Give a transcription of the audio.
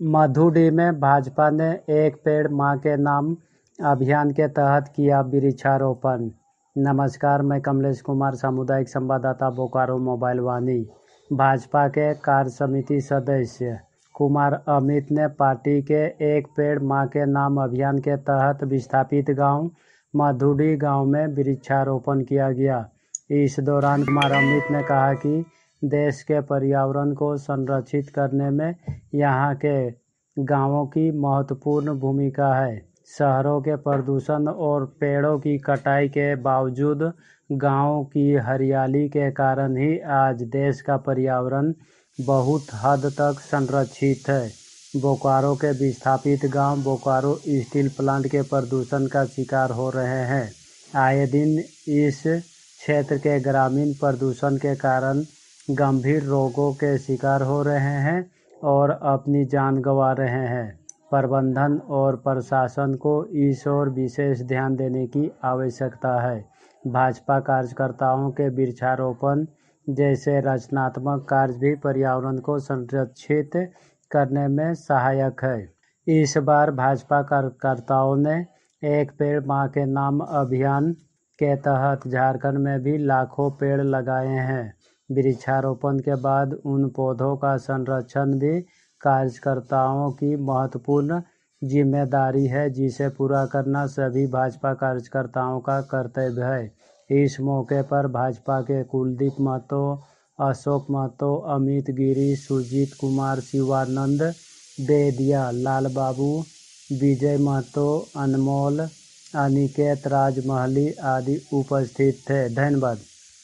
मधुडी में भाजपा ने एक पेड़ मां के नाम अभियान के तहत किया वृक्षारोपण। नमस्कार, मैं कमलेश कुमार, सामुदायिक संवाददाता, बोकारो मोबाइल वाणी। भाजपा के कार्य समिति सदस्य कुमार अमित ने पार्टी के एक पेड़ मां के नाम अभियान के तहत विस्थापित गांव मधुडी गांव में वृक्षारोपण किया गया। इस दौरान कुमार अमित ने कहा कि देश के पर्यावरण को संरक्षित करने में यहाँ के गांवों की महत्वपूर्ण भूमिका है। शहरों के प्रदूषण और पेड़ों की कटाई के बावजूद गांवों की हरियाली के कारण ही आज देश का पर्यावरण बहुत हद तक संरक्षित है। बोकारो के विस्थापित गांव बोकारो स्टील प्लांट के प्रदूषण का शिकार हो रहे हैं। आए दिन इस क्षेत्र के ग्रामीण प्रदूषण के कारण गंभीर रोगों के शिकार हो रहे हैं और अपनी जान गंवा रहे हैं। प्रबंधन और प्रशासन को इस ओर विशेष ध्यान देने की आवश्यकता है। भाजपा कार्यकर्ताओं के वृक्षारोपण जैसे रचनात्मक कार्य भी पर्यावरण को संरक्षित करने में सहायक है। इस बार भाजपा कार्यकर्ताओं ने एक पेड़ मां के नाम अभियान के तहत झारखंड में भी लाखों पेड़ लगाए हैं। वृक्षारोपण के बाद उन पौधों का संरक्षण भी कार्यकर्ताओं की महत्वपूर्ण जिम्मेदारी है, जिसे पूरा करना सभी भाजपा कार्यकर्ताओं का कर्तव्य है। इस मौके पर भाजपा के कुलदीप महतो, अशोक महतो, अमित गिरी, सुजीत कुमार, शिवानंद बेदिया, लाल बाबू, विजय महतो, अनमोल, अनिकेत राजमहली आदि उपस्थित थे। धन्यवाद।